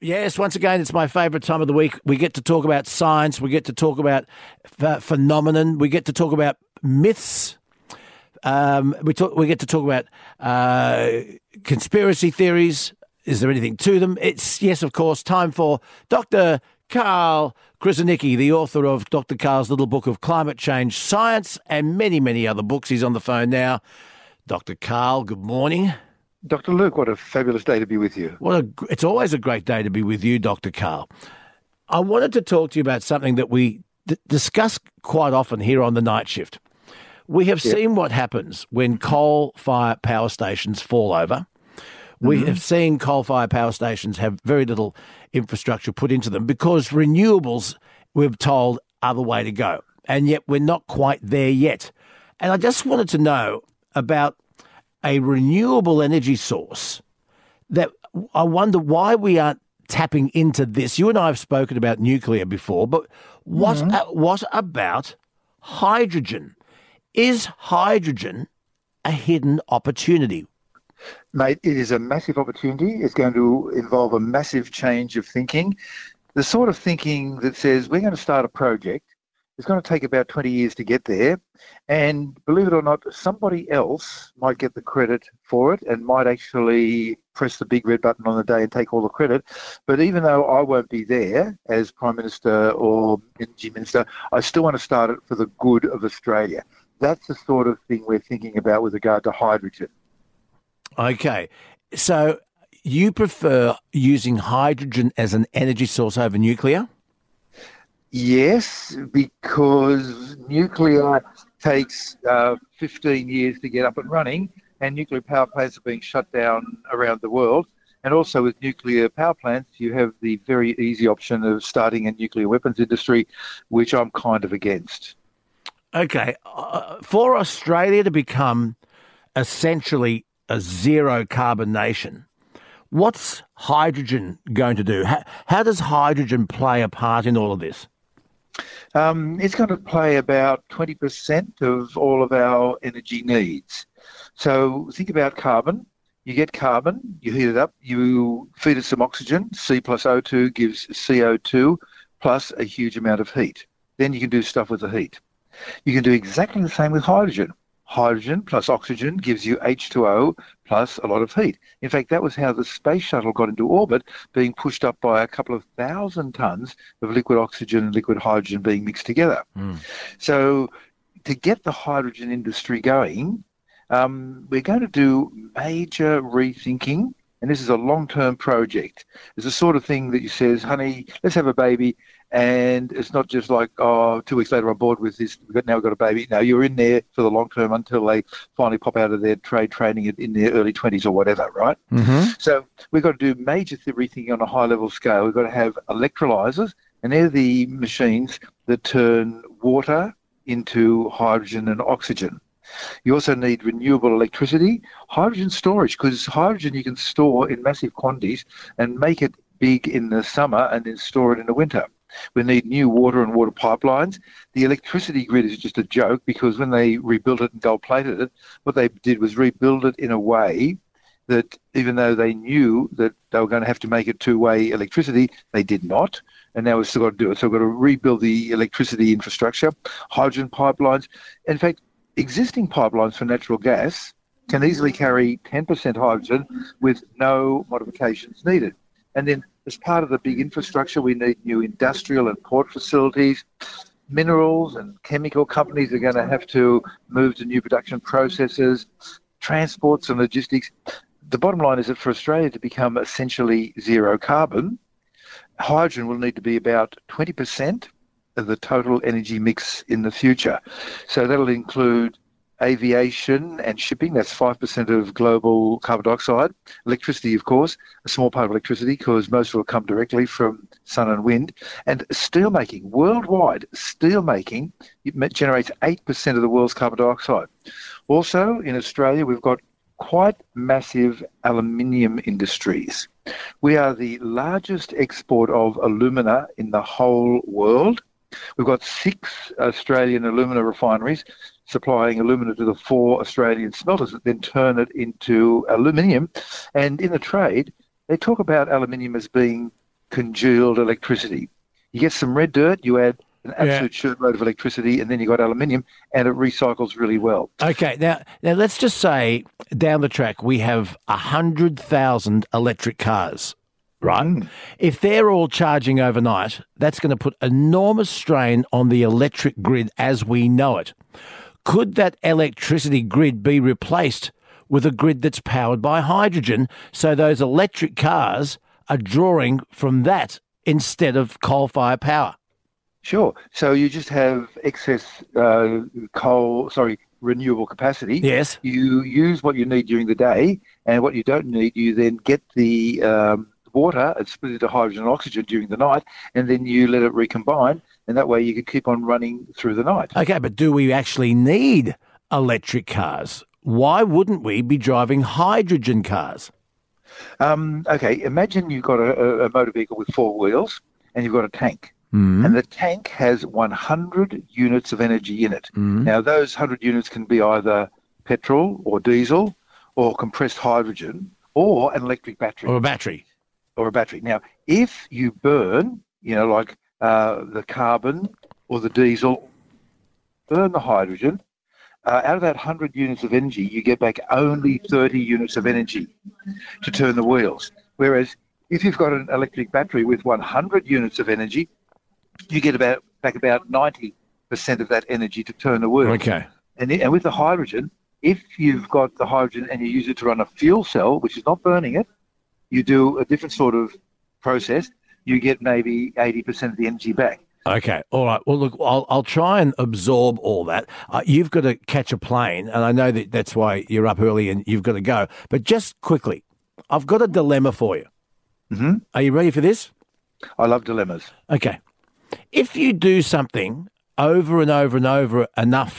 Yes, once again, it's my favourite time of the week. We get to talk about science. We get to talk about phenomenon. We get to talk about myths. We get to talk about conspiracy theories. Is there anything to them? It's, yes, of course, time for Dr. Carl Krasniqi, the author of Dr. Carl's little book of climate change science and many, many other books. He's on the phone now. Dr. Carl, good morning. Dr. Luke, what a fabulous day to be with you. It's always a great day to be with you, Dr. Carl. I wanted to talk to you about something that we discuss quite often here on the night shift. We have seen what happens when coal-fired power stations fall over. We have seen coal-fired power stations have very little infrastructure put into them because renewables, we're told, are the way to go. And yet we're not quite there yet. And I just wanted to know about a renewable energy source that I wonder why we aren't tapping into this. You and I have spoken about nuclear before, but what about hydrogen? Is hydrogen a hidden opportunity? Mate, it is a massive opportunity. It's going to involve a massive change of thinking. The sort of thinking that says we're going to start a project. It's going to take about 20 years to get there. And believe it or not, somebody else might get the credit for it and might actually press the big red button on the day and take all the credit. But even though I won't be there as Prime Minister or Energy Minister, I still want to start it for the good of Australia. That's the sort of thing we're thinking about with regard to hydrogen. Okay. So you prefer using hydrogen as an energy source over nuclear? Yes, because nuclear takes 15 years to get up and running, and nuclear power plants are being shut down around the world. And also with nuclear power plants, you have the very easy option of starting a nuclear weapons industry, which I'm kind of against. Okay. For Australia to become essentially a zero carbon nation, what's hydrogen going to do? How does hydrogen play a part in all of this? It's going to play about 20% of all of our energy needs. So think about carbon. You get carbon, you heat it up, you feed it some oxygen. C plus O2 gives CO2 plus a huge amount of heat. Then you can do stuff with the heat. You can do exactly the same with hydrogen. Hydrogen plus oxygen gives you H2O plus a lot of heat. In fact, that was how the space shuttle got into orbit, being pushed up by a couple of 1,000 tons of liquid oxygen and liquid hydrogen being mixed together. So to get the hydrogen industry going, we're going to do major rethinking, and this is a long-term project. It's the sort of thing that you says, honey, let's have a baby. And it's not just like, 2 weeks later I'm bored with this, now we've got a baby. No, you're in there for the long term until they finally pop out of their trade training in their early 20s or whatever, right? So we've got to do major rethinking on a high-level scale. We've got to have electrolyzers, and they're the machines that turn water into hydrogen and oxygen. You also need renewable electricity, hydrogen storage, because hydrogen you can store in massive quantities and make it big in the summer and then store it in the winter. We need new water and water pipelines. The electricity grid is just a joke because when they rebuilt it and gold-plated it, what they did was rebuild it in a way that even though they knew that they were going to have to make it two-way electricity, they did not. And now we've still got to do it. So we've got to rebuild the electricity infrastructure, hydrogen pipelines. In fact, existing pipelines for natural gas can easily carry 10% hydrogen with no modifications needed. And then as part of the big infrastructure, we need new industrial and port facilities. Minerals and chemical companies are going to have to move to new production processes, transports and logistics. The bottom line is that for Australia to become essentially zero carbon, hydrogen will need to be about 20% of the total energy mix in the future. So that'll include aviation and shipping, that's 5% of global carbon dioxide. Electricity, of course, a small part of electricity because most of it will come directly from sun and wind. And steelmaking, worldwide, steelmaking it generates 8% of the world's carbon dioxide. Also, in Australia, we've got quite massive aluminium industries. We are the largest export of alumina in the whole world. We've got 6 Australian alumina refineries supplying alumina to the 4 Australian smelters that then turn it into aluminium. And in the trade, they talk about aluminium as being congealed electricity. You get some red dirt, you add an absolute shitload of electricity, and then you got aluminium, and it recycles really well. Okay, now let's just say down the track we have 100,000 electric cars, right? If they're all charging overnight, that's going to put enormous strain on the electric grid as we know it. Could that electricity grid be replaced with a grid that's powered by hydrogen, so those electric cars are drawing from that instead of coal-fired power? Sure. So you just have excess renewable capacity. Yes. You use what you need during the day, and what you don't need, you then get the water and split it to hydrogen and oxygen during the night, and then you let it recombine, and that way you can keep on running through the night. Okay, but do we actually need electric cars? Why wouldn't we be driving hydrogen cars? Okay, imagine you've got a motor vehicle with 4 wheels, and you've got a tank. And the tank has 100 units of energy in it. Now, those 100 units can be either petrol or diesel or compressed hydrogen or an electric battery. Or a battery. Now, if you burn, like the carbon or the diesel, burn the hydrogen, out of that 100 units of energy, you get back only 30 units of energy to turn the wheels. Whereas if you've got an electric battery with 100 units of energy, you get back about 90% of that energy to turn the wheel. Okay. And with the hydrogen, if you've got the hydrogen and you use it to run a fuel cell, which is not burning it, you do a different sort of process, you get maybe 80% of the energy back. Okay. All right. Well, look, I'll try and absorb all that. You've got to catch a plane, and I know that's why you're up early and you've got to go. But just quickly, I've got a dilemma for you. Are you ready for this? I love dilemmas. Okay. If you do something over and over and over enough,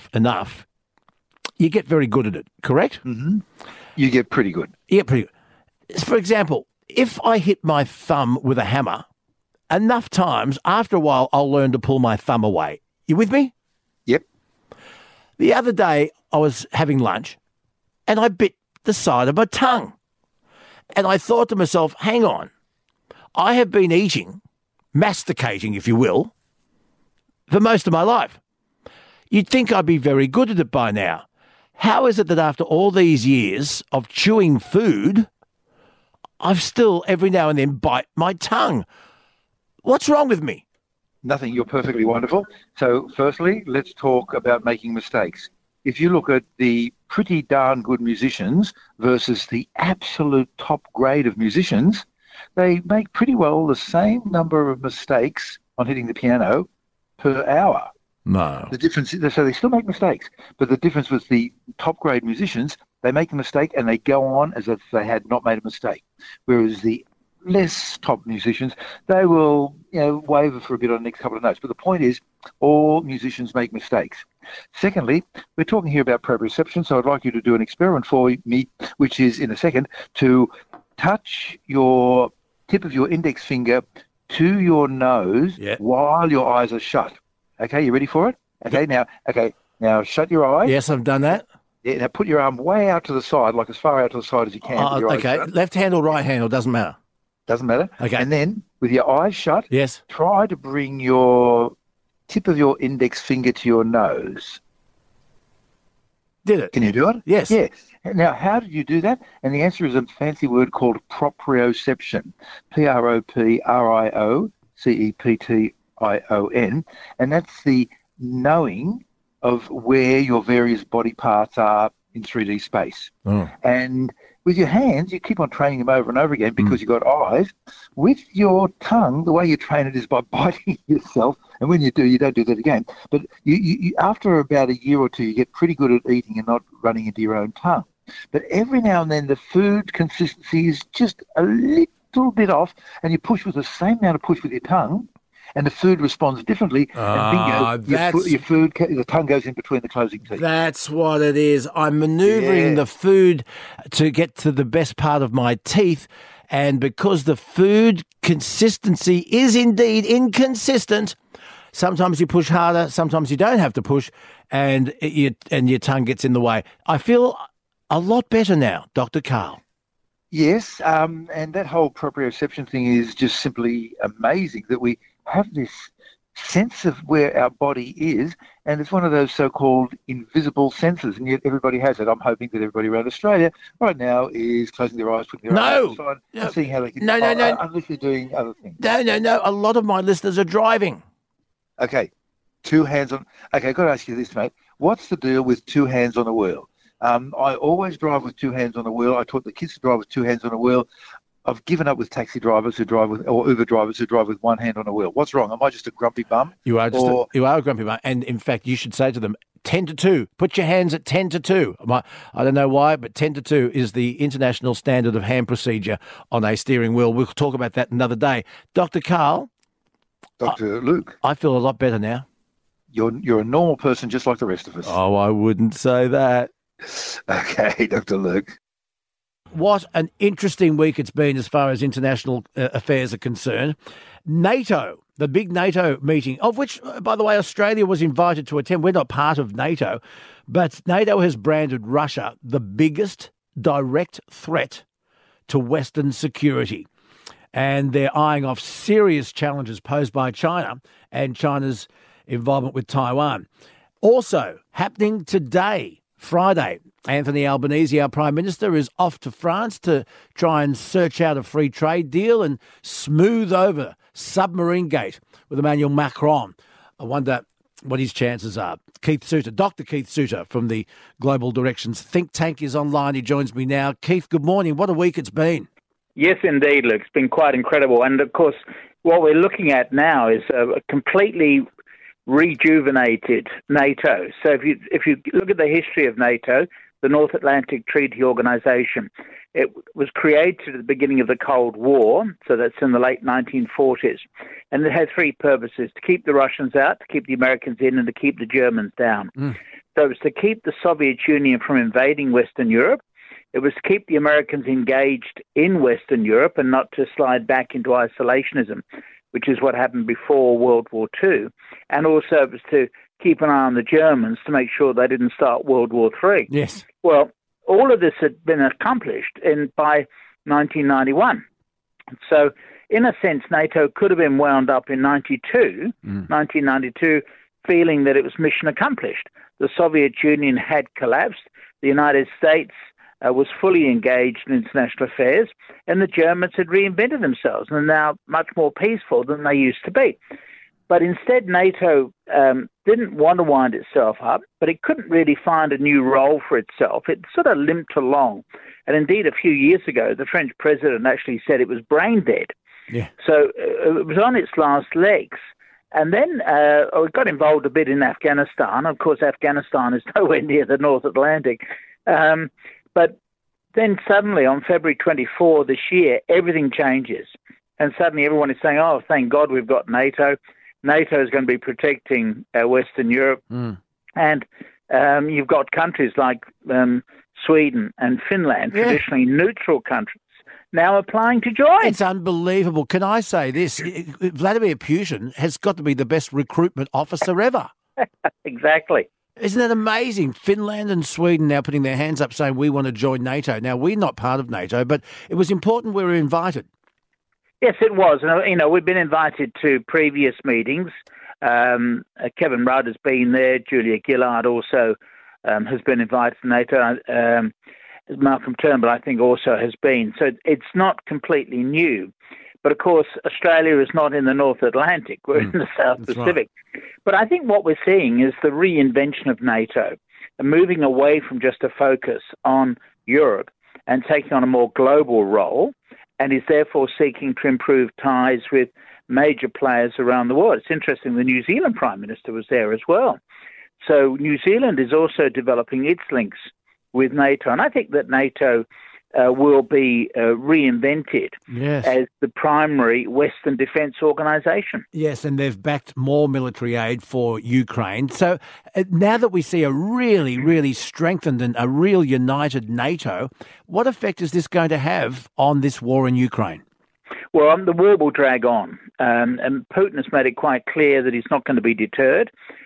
you get very good at it, correct? You get pretty good. Yeah, pretty good. For example, if I hit my thumb with a hammer enough times, after a while, I'll learn to pull my thumb away. You with me? Yep. The other day, I was having lunch and I bit the side of my tongue. And I thought to myself, hang on, I have been eating, masticating, if you will, for most of my life. You'd think I'd be very good at it by now. How is it that after all these years of chewing food, I've still every now and then bite my tongue? What's wrong with me? Nothing. You're perfectly wonderful. So firstly, let's talk about making mistakes. If you look at the pretty darn good musicians versus the absolute top grade of musicians, they make pretty well the same number of mistakes on hitting the piano per hour. No. The difference is, so they still make mistakes, but the difference with the top grade musicians, they make a mistake and they go on as if they had not made a mistake. Whereas the less top musicians, they will, waver for a bit on the next couple of notes. But the point is, all musicians make mistakes. Secondly, we're talking here about proprioception, so I'd like you to do an experiment for me, which is, in a second, to touch your tip of your index finger to your nose while your eyes are shut. Okay, you ready for it? Okay, now shut your eyes. Yes, I've done that. Yeah, now put your arm way out to the side, like as far out to the side as you can. Okay, left hand or right hand, or doesn't matter? Doesn't matter. Okay. And then, with your eyes shut, yes, try to bring your tip of your index finger to your nose. Did it? Can you do it? Yes. Yeah. Now, how did you do that? And the answer is a fancy word called proprioception. Proprioception. And that's the knowing of where your various body parts are in 3D space. Oh. And with your hands, you keep on training them over and over again because you've got eyes. With your tongue, the way you train it is by biting yourself. And when you do, you don't do that again. But you after about a year or two, you get pretty good at eating and not running into your own tongue. But every now and then, the food consistency is just a little bit off, and you push with the same amount of push with your tongue, and the food responds differently. And bingo, the tongue goes in between the closing teeth. That's what it is. I'm manoeuvring the food to get to the best part of my teeth, and because the food consistency is indeed inconsistent, sometimes you push harder, sometimes you don't have to push, and your tongue gets in the way. I feel a lot better now, Dr. Karl. Yes, and that whole proprioception thing is just simply amazing that we have this sense of where our body is, and it's one of those so-called invisible senses, and yet everybody has it. I'm hoping that everybody around Australia right now is closing their eyes, putting their arms on, and seeing how they can. No. Unless you're doing other things. No. A lot of my listeners are driving. Okay, two hands on. Okay, I've got to ask you this, mate. What's the deal with two hands on the wheel? I always drive with two hands on the wheel. I taught the kids to drive with two hands on the wheel. I've given up with taxi drivers who drive with, or Uber drivers who drive with one hand on the wheel. What's wrong? Am I just a grumpy bum? You are a grumpy bum. And in fact, you should say to them, 10 to 2. Put your hands at 10 to 2. I don't know why, but 10 to 2 is the international standard of hand procedure on a steering wheel. We'll talk about that another day. Dr. Karl. Dr. Luke. I feel a lot better now. You're a normal person just like the rest of us. Oh, I wouldn't say that. Okay, Dr. Luke. What an interesting week it's been as far as international affairs are concerned. NATO, the big NATO meeting, of which, by the way, Australia was invited to attend. We're not part of NATO, but NATO has branded Russia the biggest direct threat to Western security. And they're eyeing off serious challenges posed by China and China's involvement with Taiwan. Also, happening today, Friday, Anthony Albanese, our Prime Minister, is off to France to try and search out a free trade deal and smooth over submarine gate with Emmanuel Macron. I wonder what his chances are. Keith Suter, Dr. Keith Suter from the Global Directions think tank is online. He joins me now. Keith, good morning. What a week it's been. Yes, indeed, Luke. It's been quite incredible. And, of course, what we're looking at now is a completely rejuvenated NATO. So if you look at the history of NATO, the North Atlantic Treaty Organization, it was created at the beginning of the Cold War, so that's in the late 1940s, and it had three purposes: to keep the Russians out, to keep the Americans in, and to keep the Germans down. So it was to keep the Soviet Union from invading Western Europe. It was to keep the Americans engaged in Western Europe and not to slide back into isolationism, which is what happened before World War II. And also it was to keep an eye on the Germans to make sure they didn't start World War III. Yes. Well, all of this had been accomplished by 1991. So, in a sense, NATO could have been wound up in 1992, feeling that it was mission accomplished. The Soviet Union had collapsed. The United States was fully engaged in international affairs, and the Germans had reinvented themselves and are now much more peaceful than they used to be. But instead, NATO didn't want to wind itself up, but it couldn't really find a new role for itself. It sort of limped along. And indeed, a few years ago, the French president actually said it was brain dead. Yeah. So it was on its last legs. And then it got involved a bit in Afghanistan. Of course, Afghanistan is nowhere near the North Atlantic. But then suddenly, on February 24 this year, everything changes. And suddenly everyone is saying, oh, thank God we've got NATO. NATO is going to be protecting Western Europe. And you've got countries like Sweden and Finland, traditionally neutral countries, now applying to join. It's unbelievable. Can I say this? Vladimir Putin has got to be the best recruitment officer ever. Exactly. Isn't that amazing? Finland and Sweden now putting their hands up saying we want to join NATO. Now, we're not part of NATO, but it was important we were invited. Yes, it was. We've been invited to previous meetings. Kevin Rudd has been there. Julia Gillard also has been invited to NATO. Malcolm Turnbull, I think, also has been. So it's not completely new. But, of course, Australia is not in the North Atlantic. We're in the South Pacific. Right. But I think what we're seeing is the reinvention of NATO, and moving away from just a focus on Europe and taking on a more global role, and is therefore seeking to improve ties with major players around the world. It's interesting, the New Zealand Prime Minister was there as well. So New Zealand is also developing its links with NATO, and I think that NATO will be reinvented as the primary Western defence organisation. Yes, and they've backed more military aid for Ukraine. So now that we see a really, really strengthened and a real united NATO, what effect is this going to have on this war in Ukraine? Well, the war will drag on, and Putin has made it quite clear that he's not going to be deterred.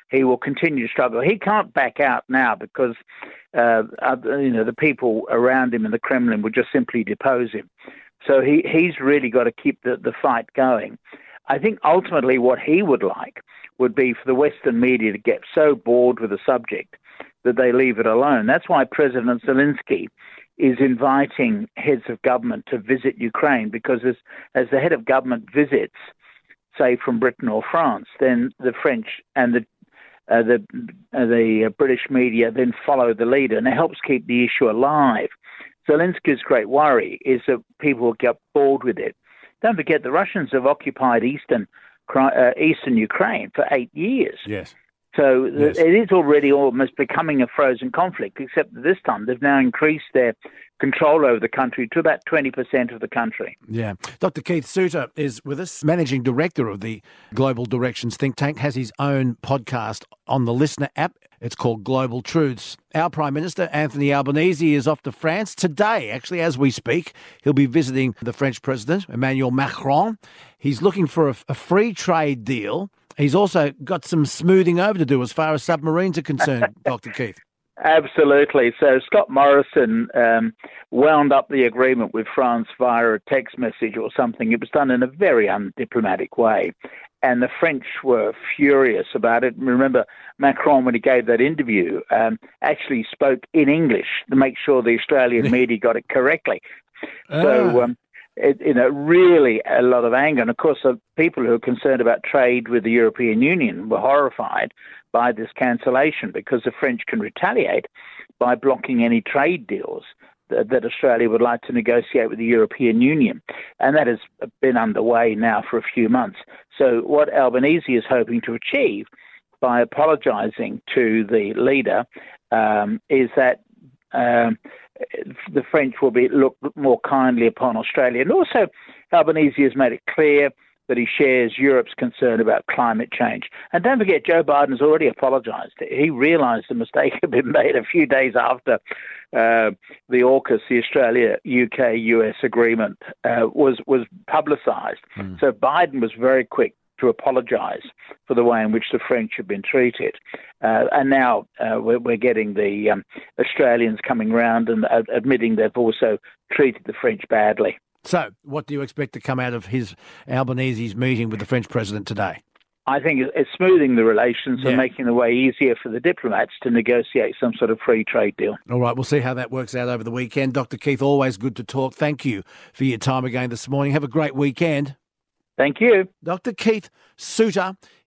he will continue to struggle. He can't back out now because the people around him in the Kremlin would just simply depose him. So he's really got to keep the fight going. I think ultimately what he would like would be for the Western media to get so bored with the subject that they leave it alone. That's why President Zelensky is inviting heads of government to visit Ukraine, because as the head of government visits, say from Britain or France, then the French and the British media then follow the leader, and it helps keep the issue alive. Zelensky's great worry is that people will get bored with it. Don't forget, the Russians have occupied eastern Ukraine for 8 years. Yes. So Yes. it is already almost becoming a frozen conflict, except that this time they've now increased their control over the country to about 20% of the country. Yeah. Dr. Keith Suter is with us, Managing Director of the Global Directions think tank, has his own podcast on the Listener app. It's called Global Truths. Our Prime Minister, Anthony Albanese, is off to France today. Actually, as we speak, he'll be visiting the French President, Emmanuel Macron. He's looking for a free trade deal. He's also got some smoothing over to do as far as submarines are concerned, Dr. Keith. Absolutely. So Scott Morrison wound up the agreement with France via a text message or something. It was done in a very undiplomatic way. And the French were furious about it. Remember, Macron, when he gave that interview, actually spoke in English to make sure the Australian media got it correctly. So, really a lot of anger. And, of course, the people who are concerned about trade with the European Union were horrified by this cancellation, because the French can retaliate by blocking any trade deals that Australia would like to negotiate with the European Union. And that has been underway now for a few months. So what Albanese is hoping to achieve by apologising to the leader is that the French will look more kindly upon Australia. And also, Albanese has made it clear that he shares Europe's concern about climate change. And don't forget, Joe Biden has already apologised. He realised the mistake had been made a few days after the AUKUS, the Australia-UK-US agreement, was publicised. So Biden was very quick to apologise for the way in which the French have been treated. And now we're getting the Australians coming round and admitting they've also treated the French badly. So what do you expect to come out of Albanese's meeting with the French president today? I think it's smoothing the relations and making the way easier for the diplomats to negotiate some sort of free trade deal. All right, we'll see how that works out over the weekend. Dr. Keith, always good to talk. Thank you for your time again this morning. Have a great weekend. Thank you. Dr. Keith Suter